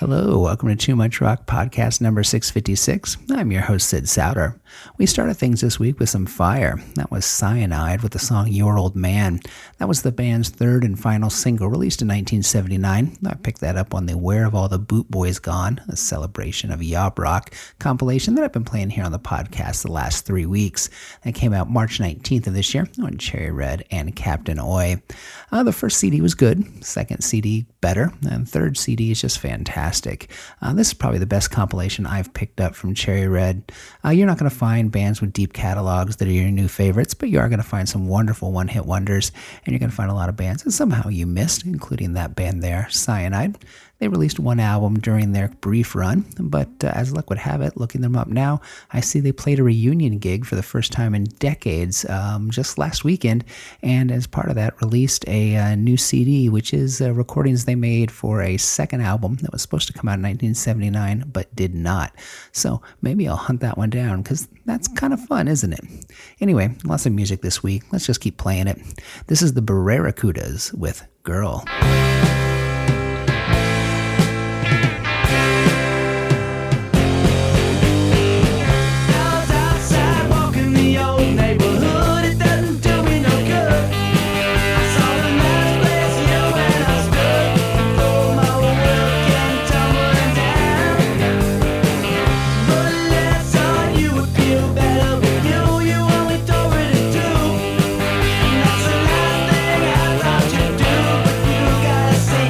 Hello, welcome to Too Much Rock podcast number 656. I'm your host, Sid Souter. We started things this week with some fire. That was Cyanide with the song Your Old Man. That was the band's third and final single released in 1979. I picked that up on the Where Have All the Boot Boys Gone, a celebration of yacht rock compilation that I've been playing here on the podcast the last 3 weeks. That came out March 19th of this year on Cherry Red and Captain Oi. The first CD was good, second CD better, and third CD is just fantastic. This is probably the best compilation I've picked up from Cherry Red. You're not going to find bands with deep catalogs that are your new favorites, but you are going to find some wonderful one-hit wonders, and you're going to find a lot of bands that somehow you missed, including that band there, Cyanide. They released one album during their brief run, but as luck would have it, looking them up now, I see they played a reunion gig for the first time in decades just last weekend, and as part of that released a new CD, which is recordings they made for a second album that was supposed to come out in 1979, but did not. So maybe I'll hunt that one down, because that's kind of fun, isn't it? Anyway, lots of music this week. Let's just keep playing it. This is the Barracudas with Girl. Say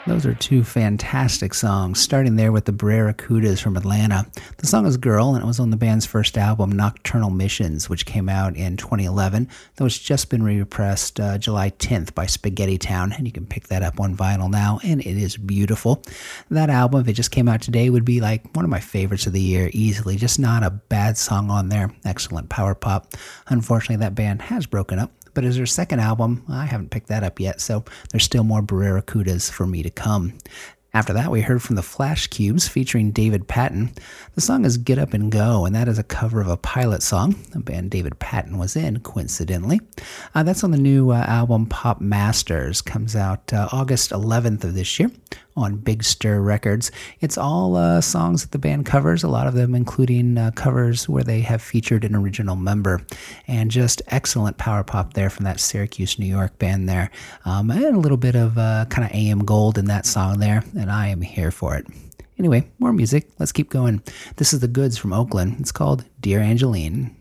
Those are two fantastic songs, starting there with the Barracudas from Atlanta. The song is Girl, and it was on the band's first album, Nocturnal Missions, which came out in 2011, though it's just been repressed July 10th by Spaghetti Town, and you can pick that up on vinyl now, and it is beautiful. That album, if it just came out today, would be like one of my favorites of the year, easily. Just not a bad song on there. Excellent power pop. Unfortunately, that band has broken up. But as their second album, I haven't picked that up yet, so there's still more Barracudas for me to come. After that, we heard from the Flash Cubes featuring David Patton. The song is Get Up and Go, and that is a cover of a Pilot song, a band David Patton was in, coincidentally. That's on the new album Pop Masters, comes out August 11th of this year on Big Stir Records. It's all songs that the band covers, a lot of them including covers where they have featured an original member, and just excellent power pop there from that Syracuse, New York band there, and a little bit of kind of AM gold in that song there, and I am here for it. Anyway, more music. Let's keep going. This is The Goods from Oakland. It's called Dear Angeline.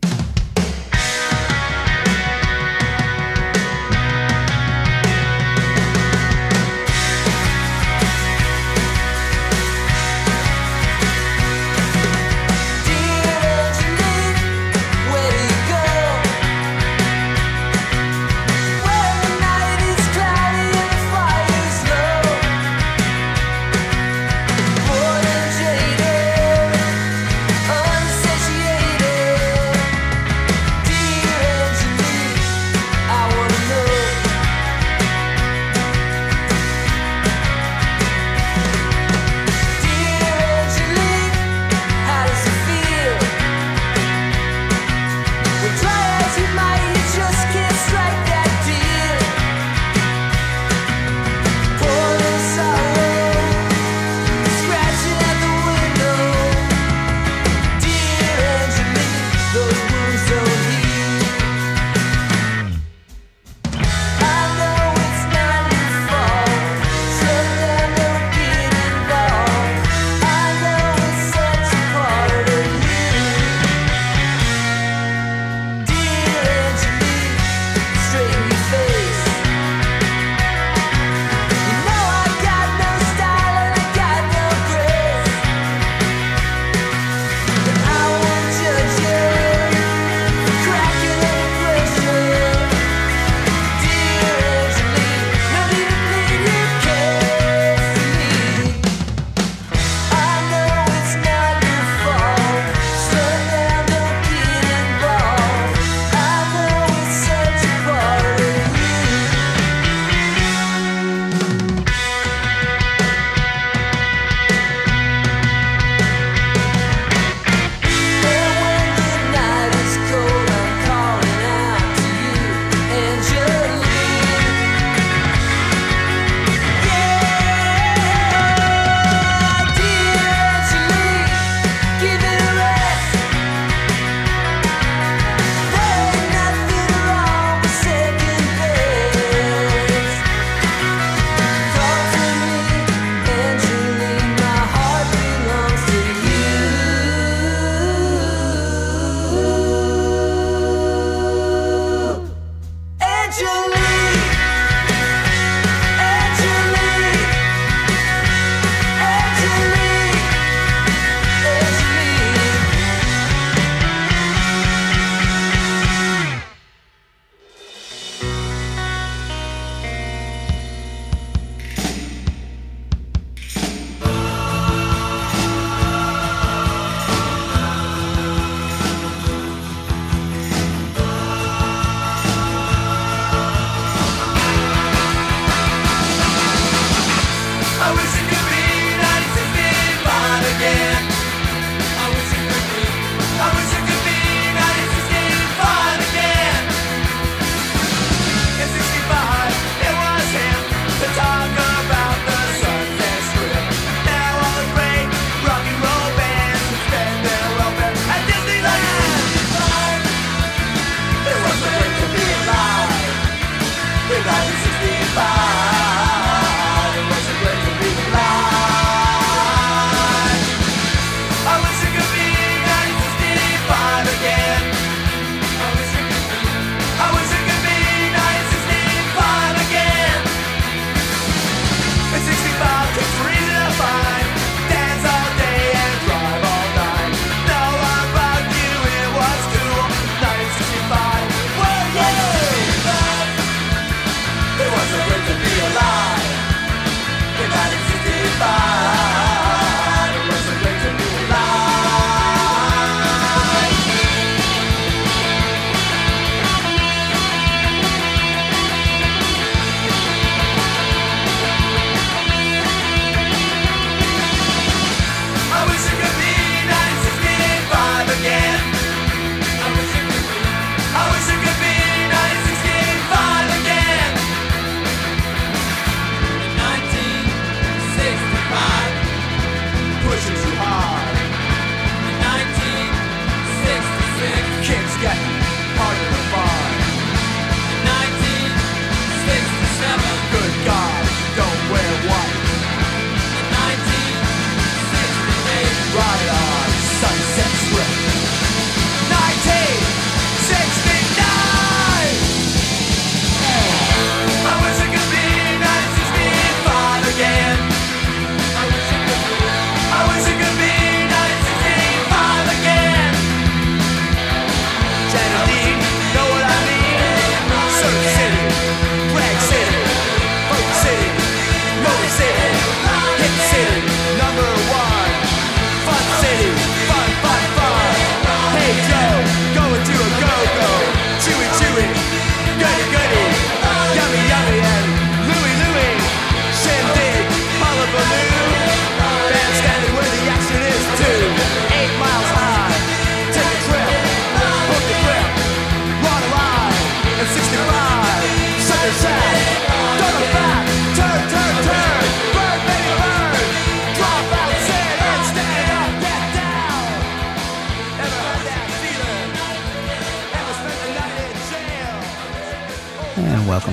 Unsatiated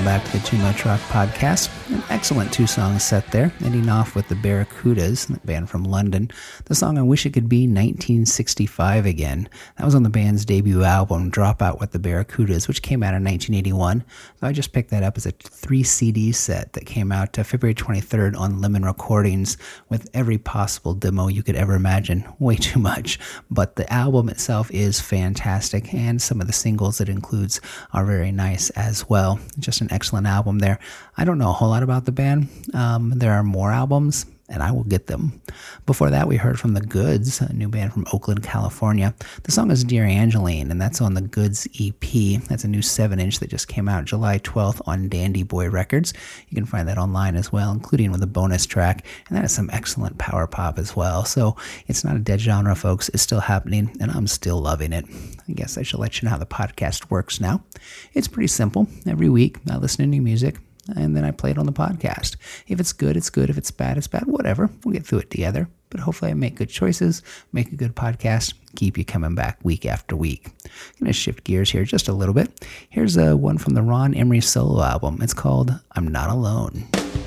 welcome back to the Too Much Rock Podcast. An excellent two-song set there, ending off with the Barracudas, the band from London. The song I Wish It Could Be 1965 Again. That was on the band's debut album, Drop Out with the Barracudas, which came out in 1981. So I just picked that up as a 3-CD set that came out February 23rd on Lemon Recordings with every possible demo you could ever imagine. Way too much. But the album itself is fantastic, and some of the singles it includes are very nice as well. Just an excellent album there. I don't know a whole lot about the band. There are more albums, and I will get them. Before that, we heard from The Goods, a new band from Oakland, California. The song is Dear Angeline, and that's on the Goods EP. That's a new 7-inch that just came out July 12th on Dandy Boy Records. You can find that online as well, including with a bonus track, and that is some excellent power pop as well. So it's not a dead genre, folks. It's still happening, and I'm still loving it. I guess I should let you know how the podcast works now. It's pretty simple. Every week, I listen to new music, and then I play it on the podcast. If it's good, it's good. If it's bad, it's bad. Whatever. We'll get through it together. But hopefully I make good choices, make a good podcast, keep you coming back week after week. I'm going to shift gears here just a little bit. Here's one from the Ron Emery solo album. It's called I'm Not Alone.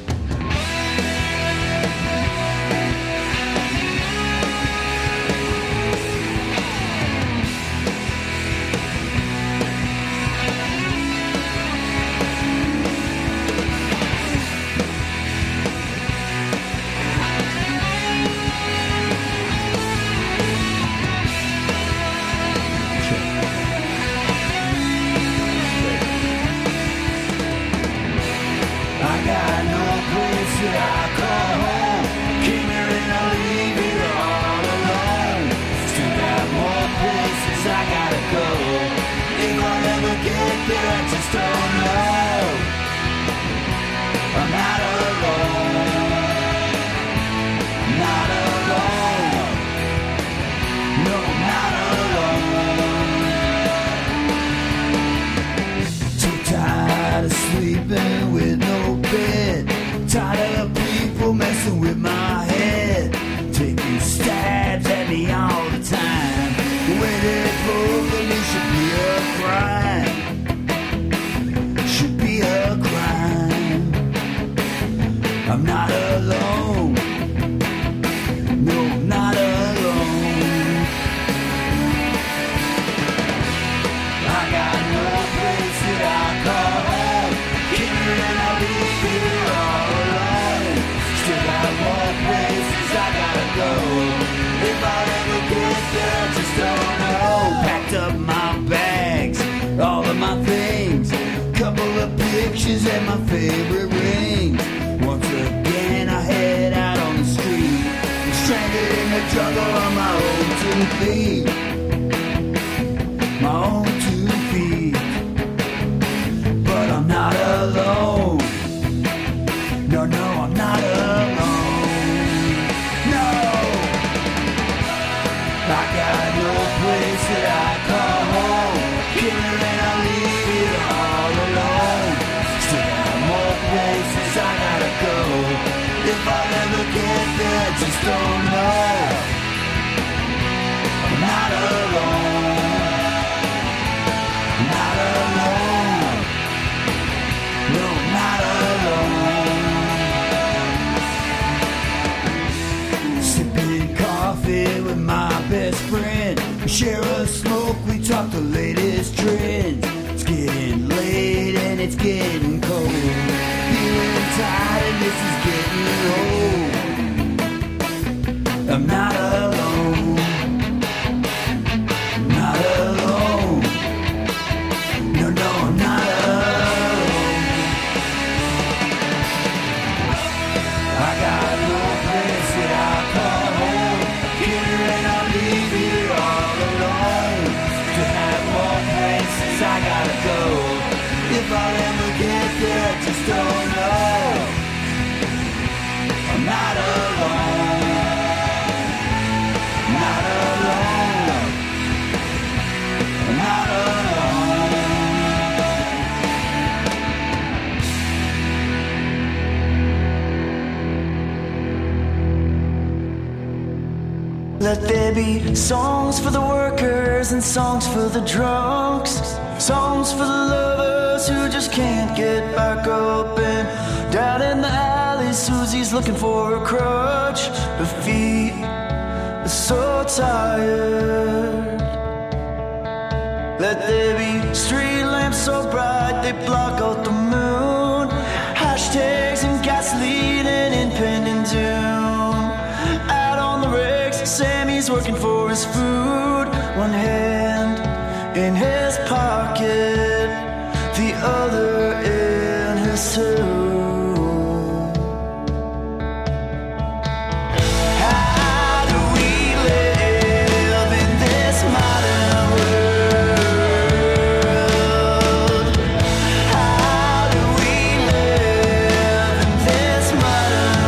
And my favorite rings. Once again I head out on the street, stranded in the jungle on my own 2 feet. But I'm not alone. No, I'm not alone. No, I got no place that I call home. Killer and I leave it all alone. Places I gotta go. If I'll ever get there, just don't know. I'm not alone. Not alone. No, not alone. Sipping coffee with my best friend. We share a smoke, we talk the latest trends. It's getting late and it's getting cold. Feeling tired and this is getting old. I'm not alone. Not alone. No, I'm not alone. I got no place that I call home. Here and I'll leave here all alone. To have more places I gotta go. If I'll ever get there, just don't know. I'm not alone. Not alone. I'm not alone. Let there be songs for the workers and songs for the drunks, songs for the lovers girls who just can't get back up. And down in the alley, Susie's looking for a crutch. Her feet are so tired. Let there be street lamps so bright they block out the moon. Hashtags and gasoline and impending doom. Out on the rigs, Sammy's working for his food. One hand in his pocket, the other in his too. How do we live in this modern world? How do we live in this modern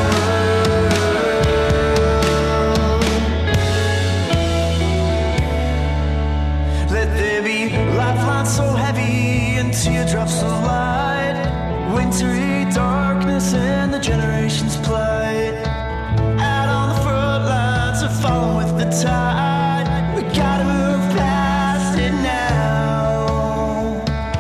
world? Let there be lifelines so heavy and teardrops of light, wintry darkness and the generations' plight. Out on the front lines of following with the tide, we gotta move past it now.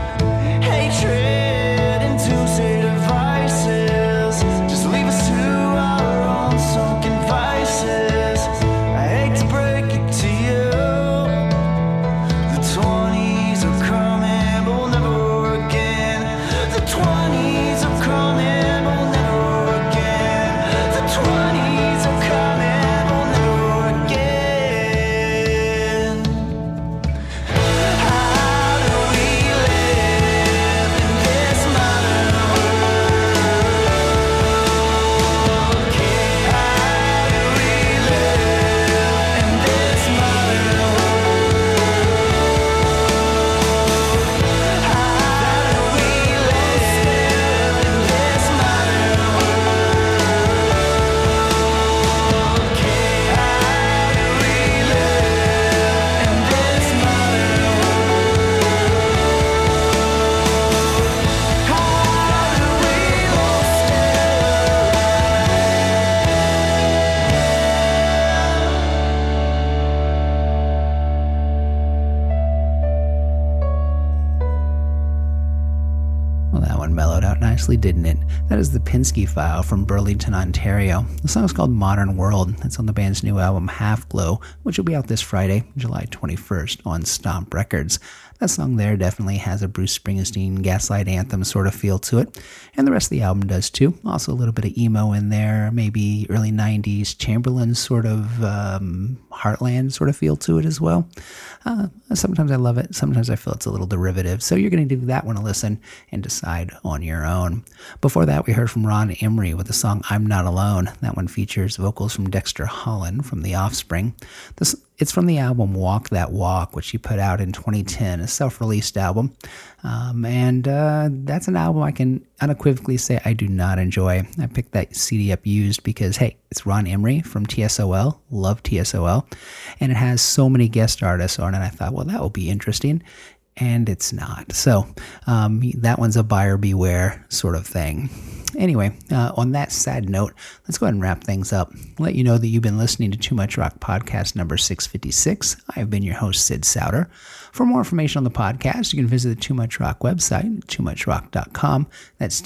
Hatred and doomsday devices just leave us to our own sunken vices. I hate to break it to you, the 20s are coming, but we'll never again. The 20s are coming, but we'll never again. The 20s are coming, but we'll never again. How do we live in this modern world? How do we live in this modern Well, that one mellowed out nicely, didn't it? That is the Pinsky File from Burlington, Ontario. The song is called Modern World. It's on the band's new album, Half Glow, which will be out this Friday, July 21st, on Stomp Records. That song there definitely has a Bruce Springsteen Gaslight Anthem sort of feel to it, and the rest of the album does too. Also a little bit of emo in there, maybe early 90s Chamberlain sort of Heartland sort of feel to it as well. Sometimes I love it, sometimes I feel it's a little derivative, so you're going to give that one a listen and decide on your own. Before that, we heard from Ron Emery with the song I'm Not Alone. That one features vocals from Dexter Holland from The Offspring. It's from the album Walk That Walk, which he put out in 2010, a self-released album. And that's an album I can unequivocally say I do not enjoy. I picked that CD up used because, hey, it's Ron Emery from TSOL, love TSOL, and it has so many guest artists on it. I thought, well, that will be interesting. And it's not. So that one's a buyer beware sort of thing. Anyway, on that sad note, let's go ahead and wrap things up. Let you know that you've been listening to Too Much Rock podcast number 656. I have been your host, Sid Souter. For more information on the podcast, you can visit the Too Much Rock website, toomuchrock.com. That's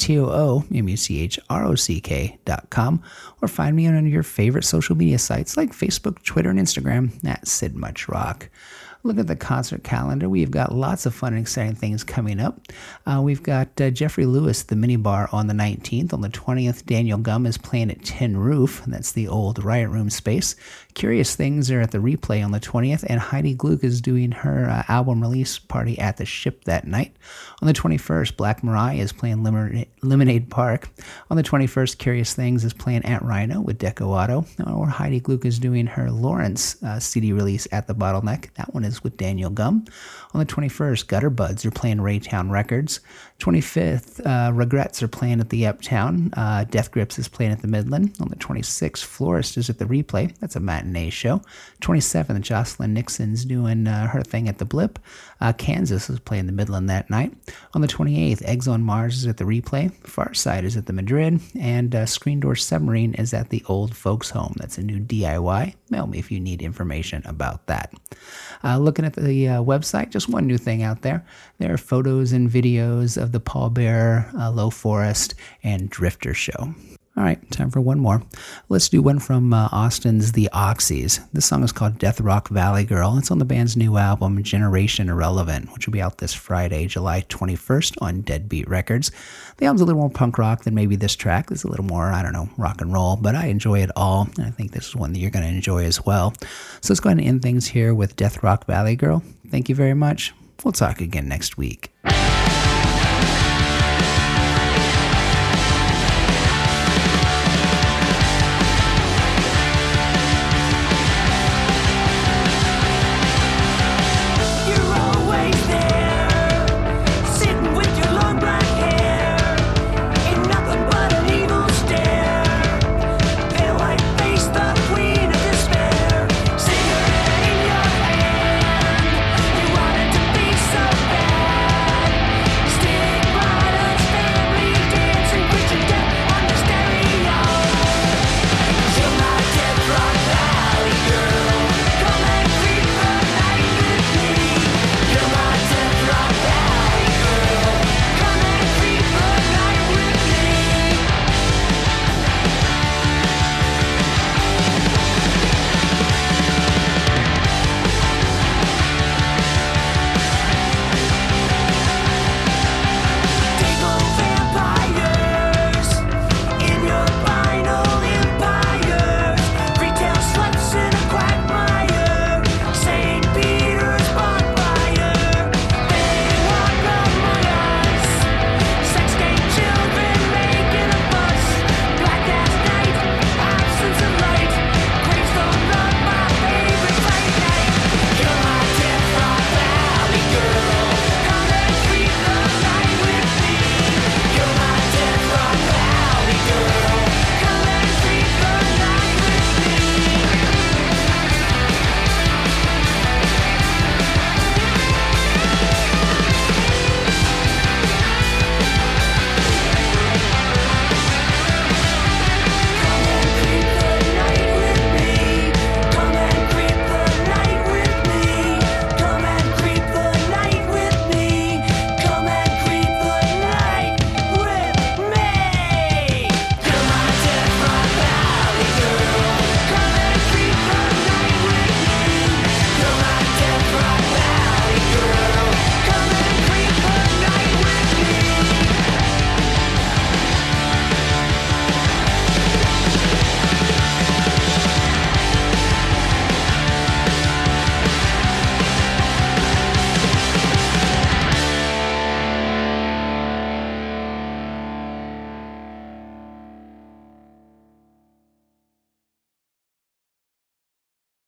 TOOMUCHROCK.com. Or find me on your favorite social media sites like Facebook, Twitter, and Instagram at Sid Much Rock. Look at the concert calendar. We've got lots of fun and exciting things coming up. We've got Jeffrey Lewis, the Minibar, on the 19th. On the 20th, Daniel Gum is playing at Tin Roof. That's the old Riot Room space. Curious Things are at the Replay on the 20th. And Heidi Gluck is doing her album release party at the Ship that night. On the 21st, Black Mariah is playing Lemonade Park. On the 21st, Curious Things is playing at Rhino with Deco Auto. Or Heidi Gluck is doing her Lawrence CD release at the Bottleneck. That one is with Daniel Gum. On the 21st, Gutter Buds are playing Raytown Records. 25th, Regrets are playing at the Uptown. Death Grips is playing at the Midland. On the 26th, Florist is at the Replay. That's a matinee show. 27th, Jocelyn Nixon's doing her thing at the Blip. Kansas is playing the Midland that night. On the 28th, Eggs on Mars is at the Replay. Farside is at the Madrid. And Screen Door Submarine is at the Old Folks Home. That's a new DIY. Mail me if you need information about that. Looking at the website, just one new thing out there. There are photos and videos of the Pallbearer, Low Forest, and Drifter show. All right, time for one more. Let's do one from Austin's The Oxys. This song is called Death Rock Valley Girl. It's on the band's new album, Generation Irrelevant, which will be out this Friday, July 21st on Deadbeat Records. The album's a little more punk rock than maybe this track. It's a little more, rock and roll, but I enjoy it all, and I think this is one that you're going to enjoy as well. So let's go ahead and end things here with Death Rock Valley Girl. Thank you very much. We'll talk again next week.